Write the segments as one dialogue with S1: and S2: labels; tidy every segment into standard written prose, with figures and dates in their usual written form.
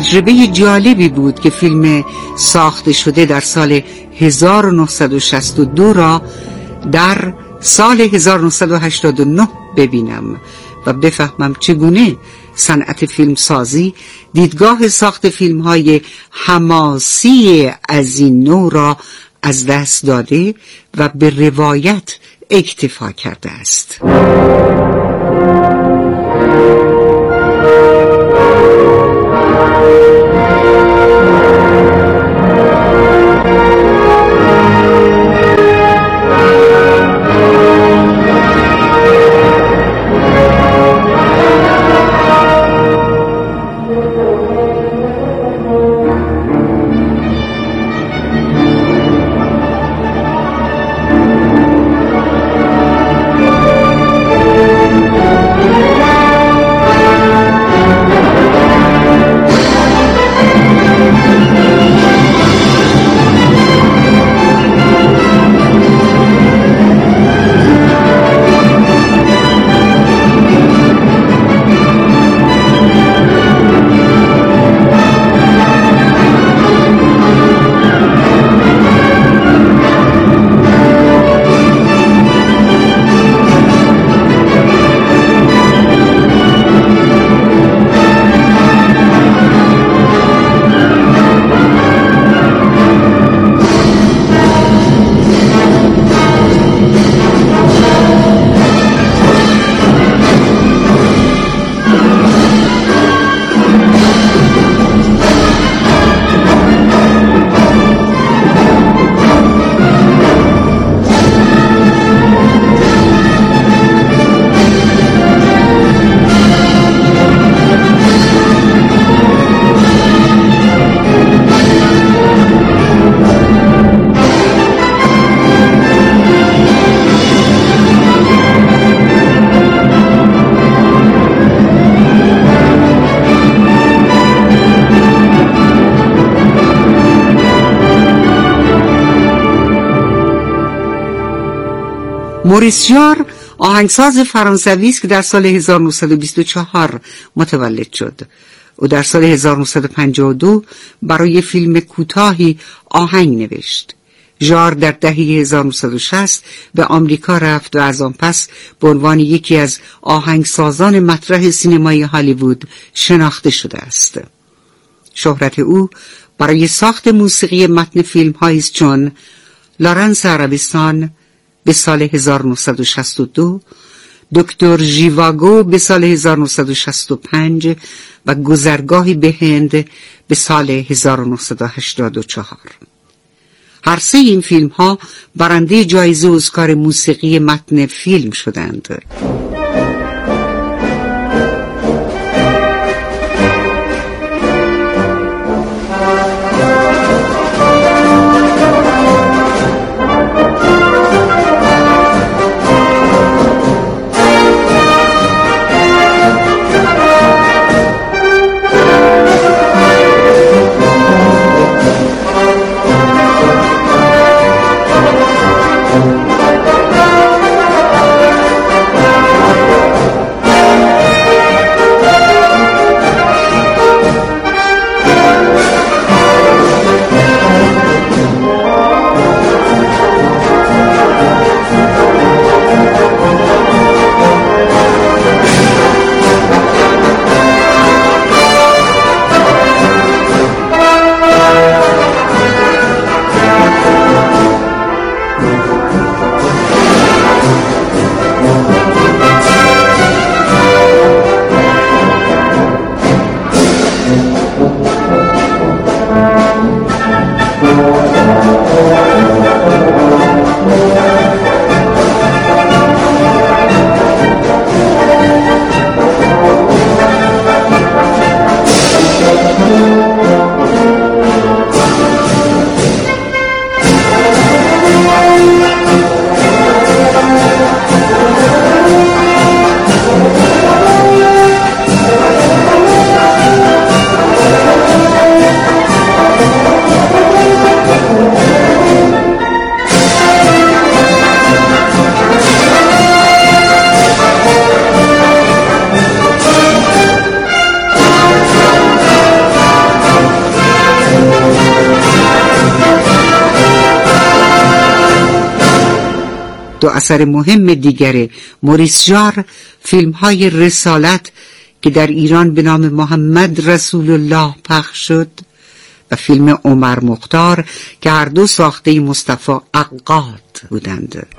S1: تجربه جالبی بود که فیلم ساخته شده در سال 1962 را در سال 1989 ببینم و بفهمم چگونه صنعت فیلم سازی دیدگاه ساخت فیلم های حماسی از این نوع را از دست داده و به روایت اکتفا کرده است. موریس ژار آهنگساز فرانسوی است که در سال 1924 متولد شد. او در سال 1952 برای فیلم کوتاهی آهنگ نوشت. ژار در دهه 1960 به آمریکا رفت و از آن پس به عنوان یکی از آهنگسازان مطرح سینمای هالیوود شناخته شده است. شهرت او برای ساخت موسیقی متن فیلم‌هایی است چون لارنس عربستان به سال 1962، دکتر ژیواگو به سال 1965 و گذرگاهی به هند به سال 1984. هر سه این فیلم ها برنده جایزه اسکار موسیقی متن فیلم شدند. دو اثر مهم دیگر موریس ژار فیلم های رسالت که در ایران به نام محمد رسول الله پخش شد و فیلم عمر مختار که هر دو ساخته مصطفی عقاد بودند.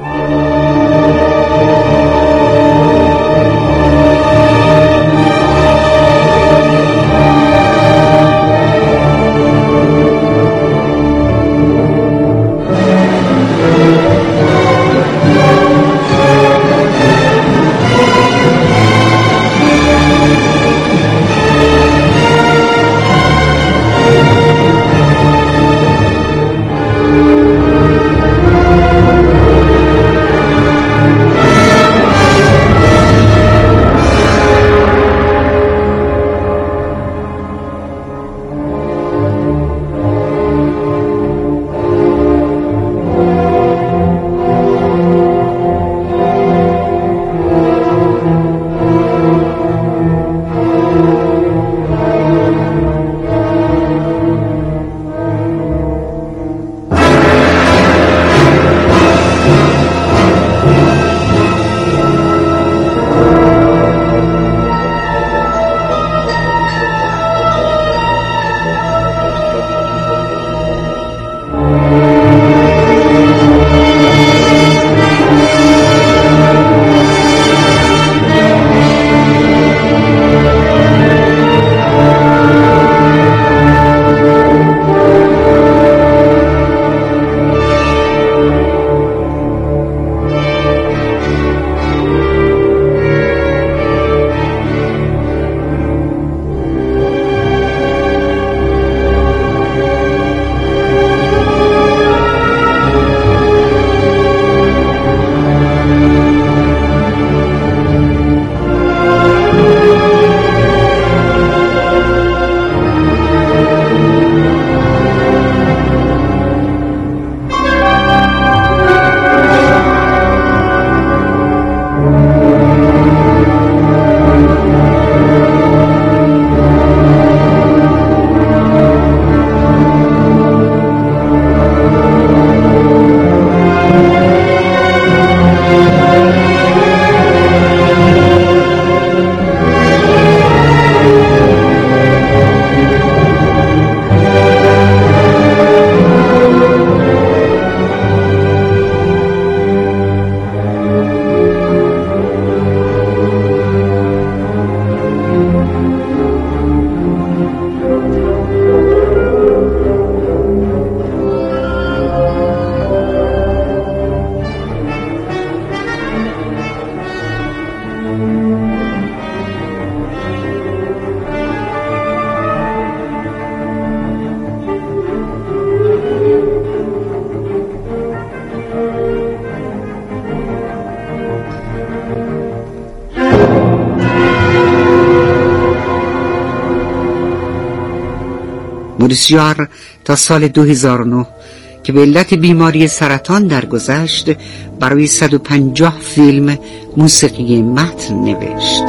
S1: موریس ژار تا سال 2009 که به علت بیماری سرطان درگذشت برای 150 فیلم موسیقی متن نوشت.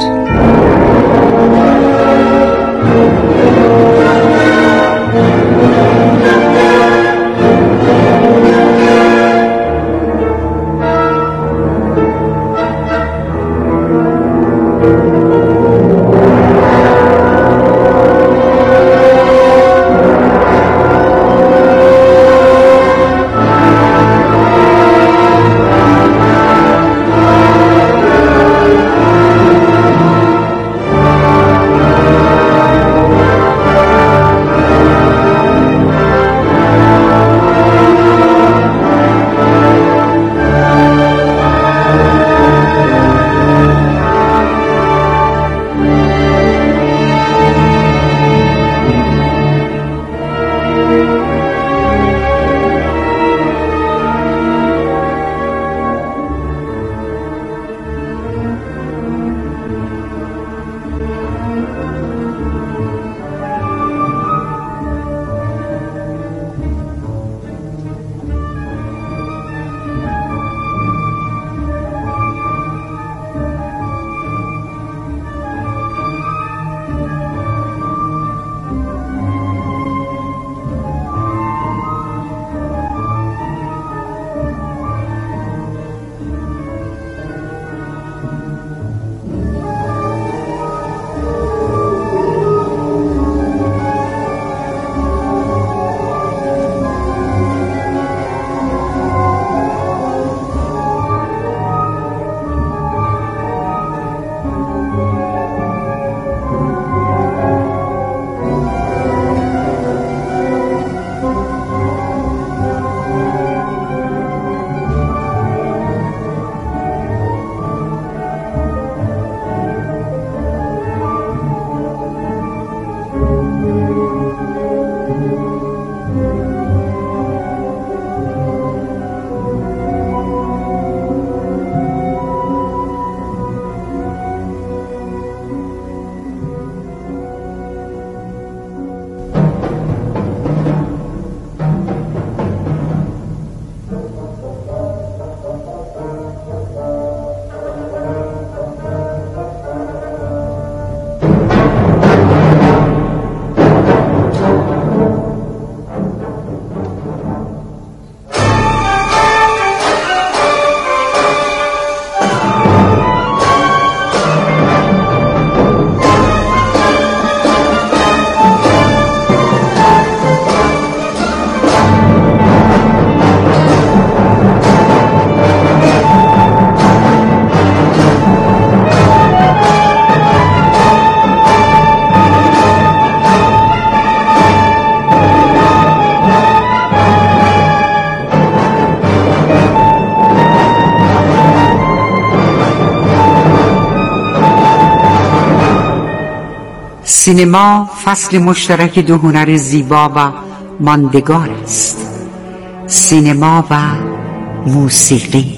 S1: سینما فصل مشترک دو هنر زیبا و ماندگار است، سینما و موسیقی.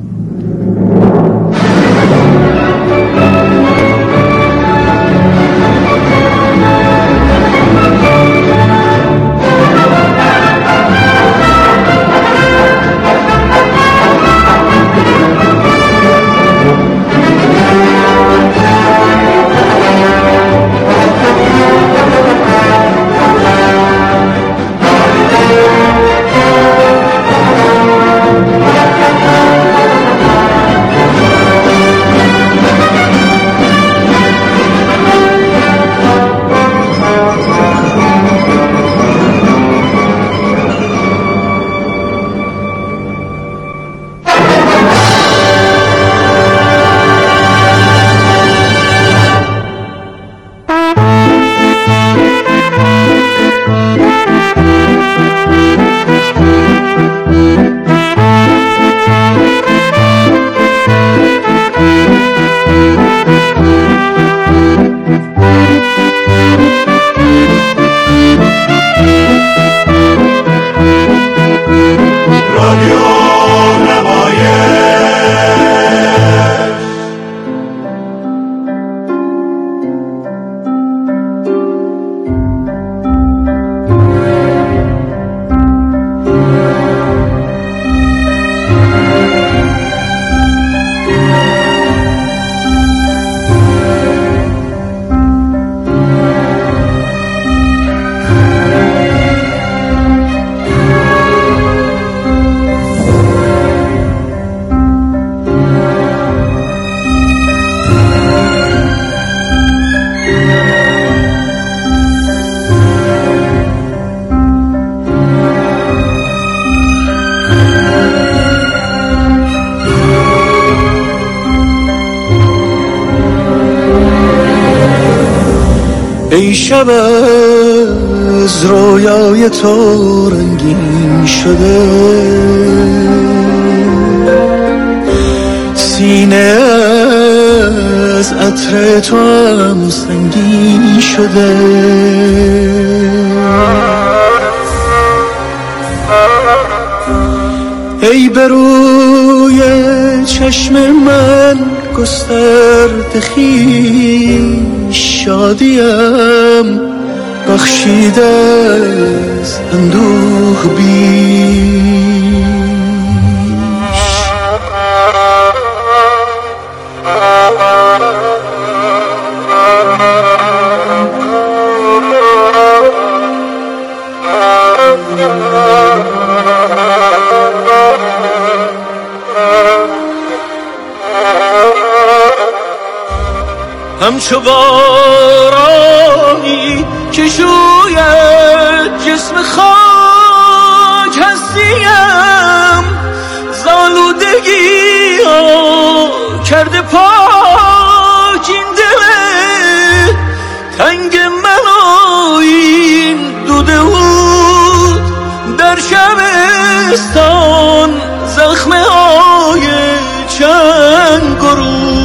S2: ای شب از رویای تو رنگین شده، سینه از عطر تو هم سنگین شده. ای به روی چشم من گسترده خویش، شادیم بخشیده از اندوه بیش. همچو بارانی که شوید جسم خاک هستیم، زالودگی ها کرده پاک این دل تنگ من و این دوده بود در شبستان زخمه های چند گروه.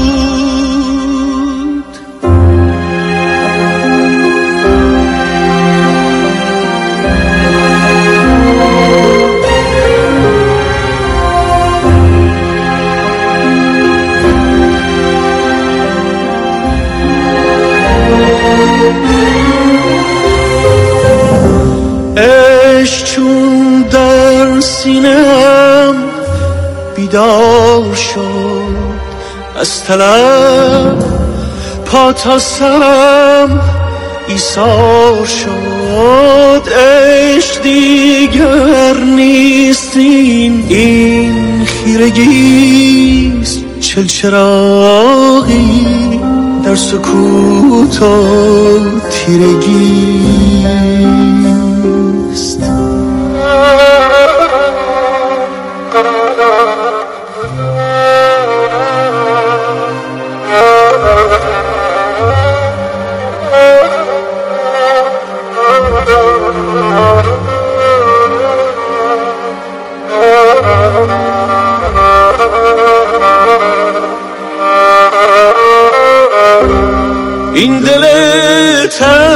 S2: عشق چون در سینه‌ام بیدار شد، از طلب پا تا سرم ایثار شد. عشق دیگر نیست این خیرگیست، چلچراغی در سکوت و تیرگیست. این دل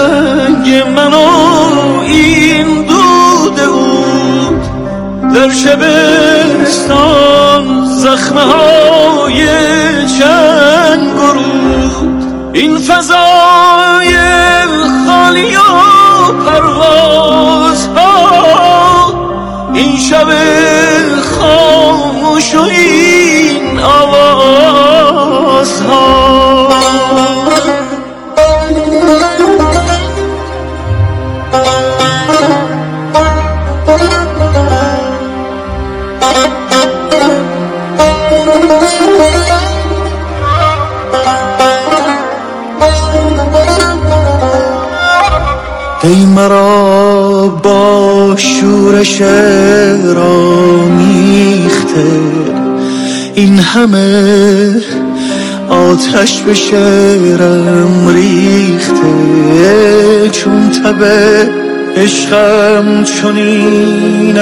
S2: شبستان زخمهای چند گرود، این فضای خالی و پروازها، این شب خاموش و این آوازها. ای مرا با شورش رامیخته، این همه آتش به شعرم ریخته، چون تب عشقم چنین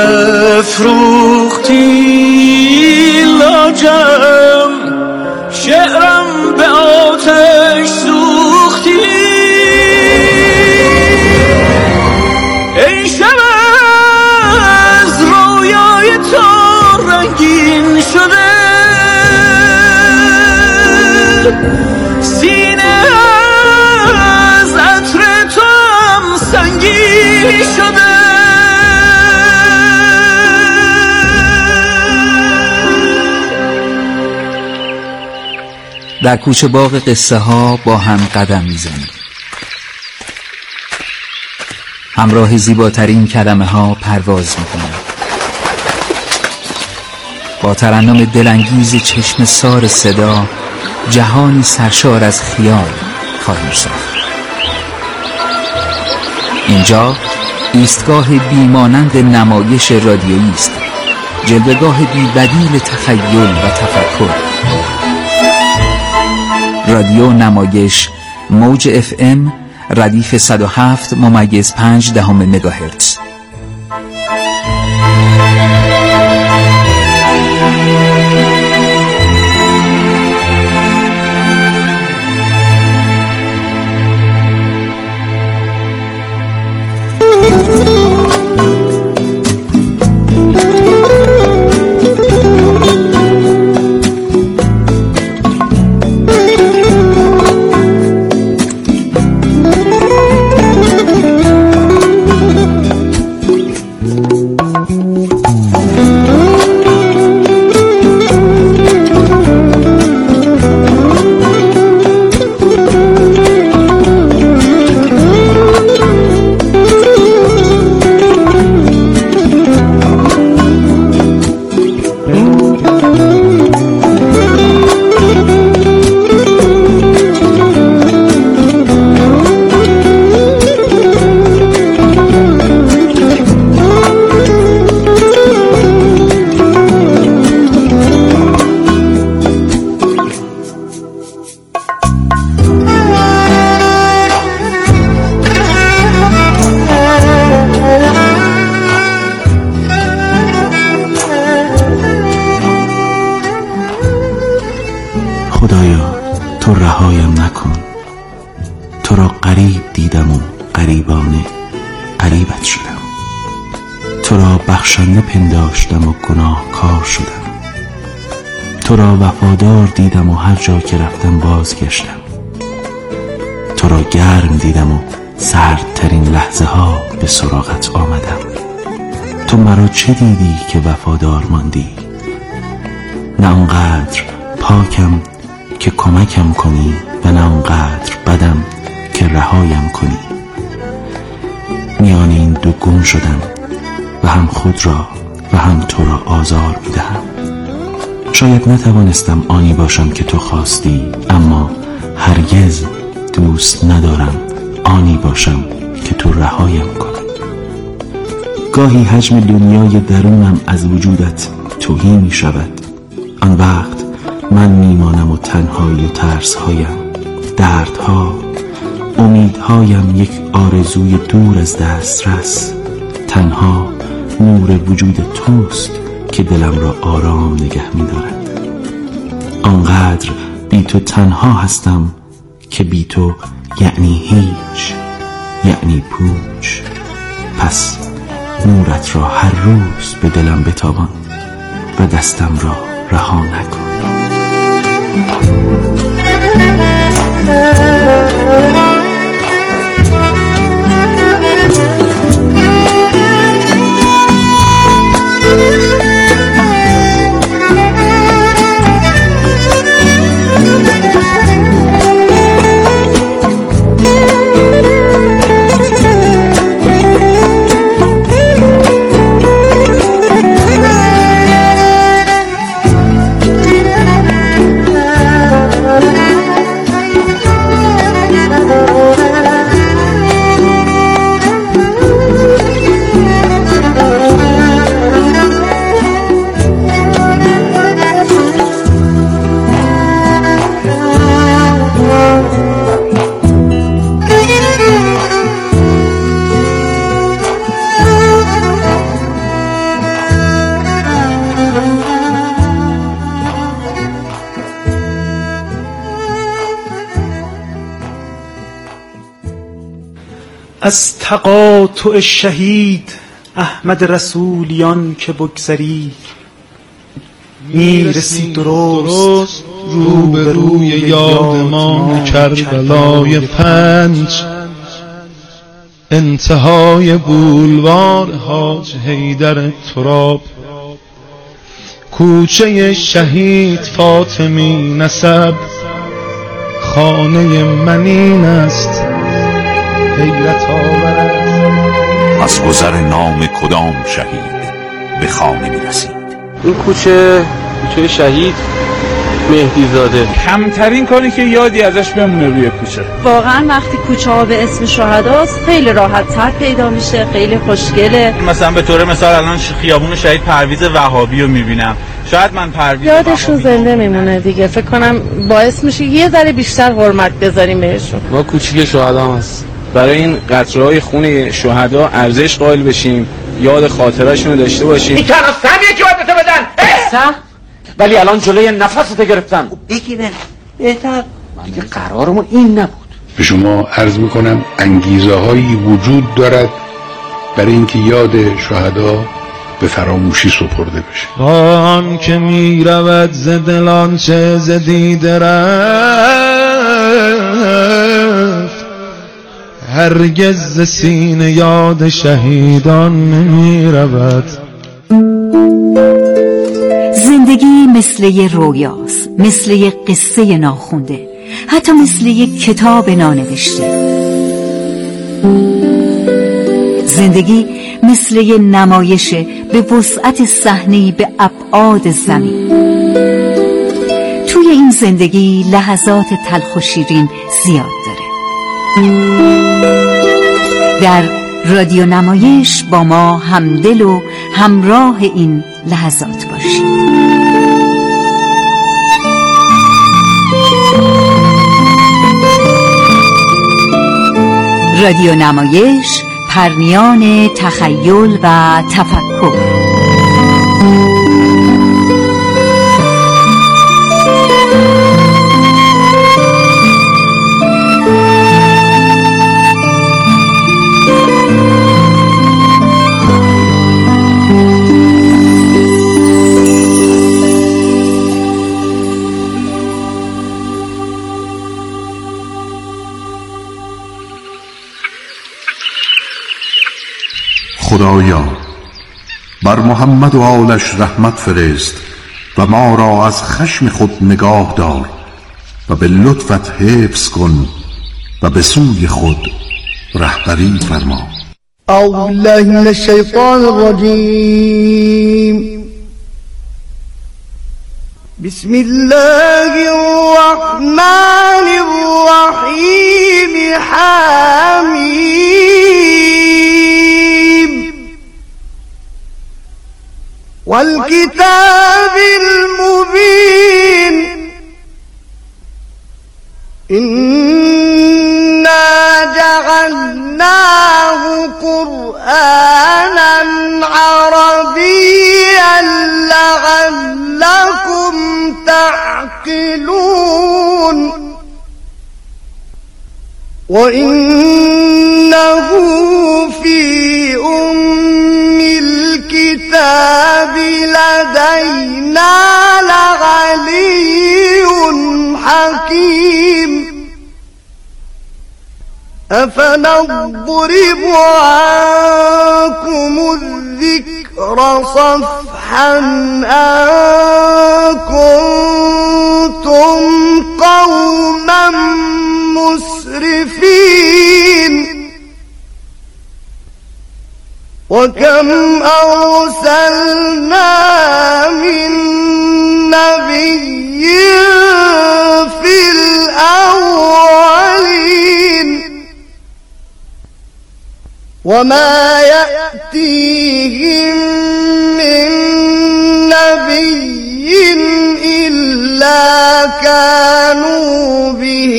S2: افروختی لاجم، شعرم به آتش سوختی. ای شب از رویای تو رنگین شده، سینه از عطر تو هم سنگین شده.
S3: در کوچه باغ قصه ها با هم قدم میزنیم، همراه زیباترین کلمه ها پرواز میکنیم، با ترنم دلانگیز چشم سار صدا جهانی سرشار از خیال خواهیم ساخت. اینجا ایستگاه بیمانند نمایش رادیویی است، جلوه‌گاه بی‌بدیل تخیل و تفکر. رادیو نمایش موج FM ردیف 107.5 مگاهرتز.
S4: خدایا تو رهایم نکن، تو را غریب دیدم و غریبانه غریبت شدم، تو را بخشنده پنداشتم و گناهکار شدم، تو را وفادار دیدم و هر جا که رفتم بازگشتم، تو را گرم دیدم و سردترین لحظه ها به سراغت آمدم. تو مرا چه دیدی که وفادار ماندی؟ نه آنقدر پاکم که کمکم کنی و نه آنقدر بدم که رهایم کنی. میان این دو گم شدم و هم خود را و هم تو را آزار میدهم. شاید نتوانستم آنی باشم که تو خواستی، اما هرگز دوست ندارم آنی باشم که تو رهایم کنی. گاهی حجم دنیای درونم از وجودت تهی می شود. آن وقت من میمانم و تنهایی و ترسهایم، دردها، امیدهایم یک آرزوی دور از دسترس. تنها نور وجود توست که دلم را آرام نگه می‌دارد. آنقدر بی تو تنها هستم که بی تو یعنی هیچ، یعنی پوچ. پس نورت را هر روز به دلم بتابان و دستم را رها نکن.
S5: از تقاطع شهید احمد رسولیان که بگذری میرسی درست
S6: روبروی یاد ما کربلای 5 انتهای بولوار حاج حیدر تراب کوچه شهید فاطمی نسب خانه منین است حیرت آور
S7: از گذر نام کدام شهید به خانه می رسید.
S8: این کوچه شهید مهدی زاده
S9: کمترین کاری که یادی ازش بمونه روی کوچه.
S10: واقعا وقتی کوچه ها به اسم شهداست خیلی راحت تر پیدا میشه، خیلی خوشگله.
S9: مثلا به طور مثال الان خیابون شهید پرویز وهابی رو میبینم، شاید من پرویز
S10: یادشون زنده میمونه دیگه. فکر کنم باعث میشه یه ذره بیشتر حرمت بذاریم بهشون.
S8: ما کوچیک شهدا هست، برای این قطره‌های خون شهدا ارزش قائل بشیم، یاد خاطره‌شون رو داشته باشیم.
S2: این تنها سمیه که باید بدن
S8: ولی الان جلوی نفستو گرفتن.
S2: بگیرن بهتر
S8: دیگه قرارمون این نبود.
S11: به شما عرض میکنم انگیزه هایی وجود دارد برای اینکه یاد شهدا به فراموشی سپرده بشه.
S6: آن که می رود ز دلان چه ز دیده رفت هرگز ز سینه یاد شهیدان نمی رود.
S12: زندگی مثل یه رویاست، مثل یه قصه ناخونده، حتی مثل یه کتاب نانوشته. زندگی مثل یه نمایشه به وسعت صحنه‌ای به ابعاد زمین. توی این زندگی لحظات تلخ و شیرین زیاد داره. در رادیو نمایش با ما همدل و همراه این لحظات باشید. رادیو نمایش، پرنیان تخیل و تفکر.
S11: خدایا بر محمد و آلش رحمت فرست و ما را از خشم خود نگاه دار و به لطفت حفظ کن و به سوی خود رهبری فرما.
S2: اعوذ بالله من الشیطان الرجیم. بسم الله الرحمن الرحیم. حمیم والکتاب المبین. إنا جعلناه قرآنا عربيا لعلكم تعقلون. وإنه في أم لدينا لعلي حكيم أفنضرب عنكم الذكر صفحا أن كنتم قوما مسرفين وكم أرسلنا من نبي في الأولين وما يأتيهم من نبي إلا كانوا به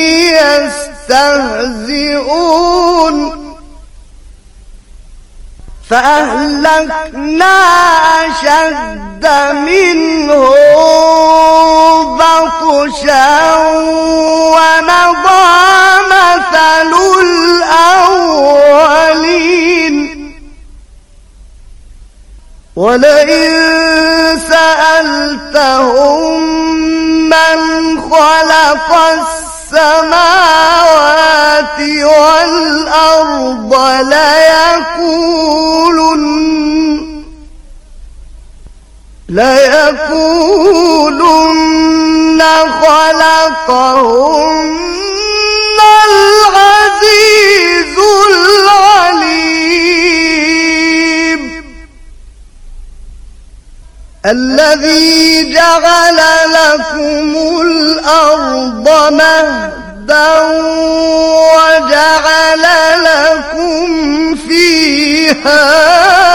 S2: يستهزئون فأهلكنا أشد منهم بطشا ومضى مثل الأولين ولئن سألتهم من خلق السماوات والأرض ليقولن خلقهن العزيز العليم الذي جعل لكم الأرض مهدا وجعل لكم فيها